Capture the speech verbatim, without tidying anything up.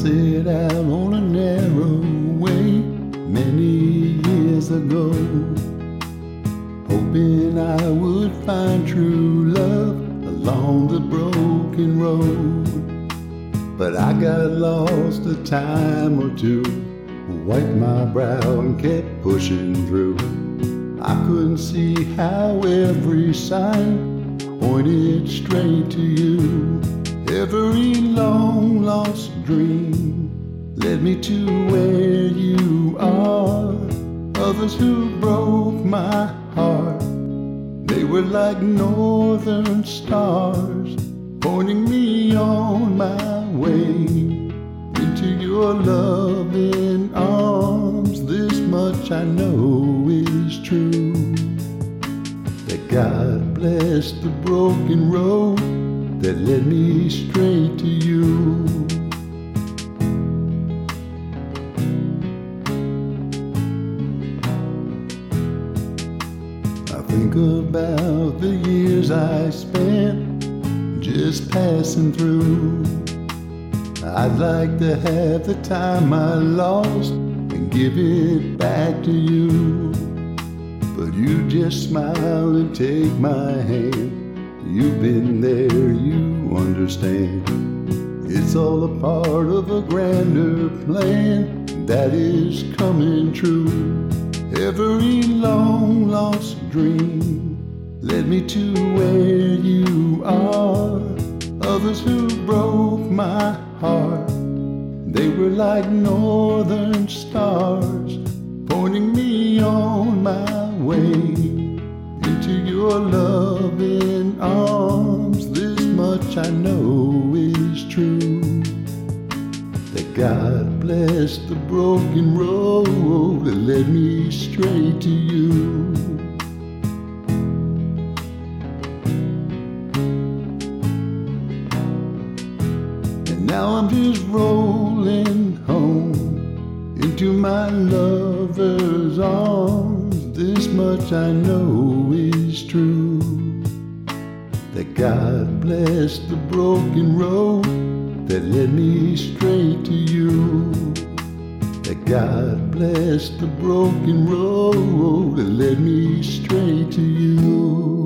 set out on a narrow way many years ago, hoping I would find true love along the broken road. But I got lost a time or two, wiped my brow and kept pushing through. I couldn't see how every sign pointed straight to you. Every long lost dream led me to where you are. Others who broke my heart, they were like northern stars, pointing me on my way into your loving arms. This much I know is true, that God blessed the broken road that led me straight to you. I think about the years I spent just passing through. I'd like to have the time I lost and give it back to you. But you just smile and take my hand. You've been there, you understand. It's all a part of a grander plan that is coming true. Every long lost dream led me to where you are. Others who broke my heart, they were like northern stars, pointing me on my way into your loving arms. This much I know is true, that God blessed the broken road that led me straight to you. Now I'm just rolling home into my lover's arms. This much I know is true, that God blessed the broken road that led me straight to you. That God blessed the broken road that led me straight to you.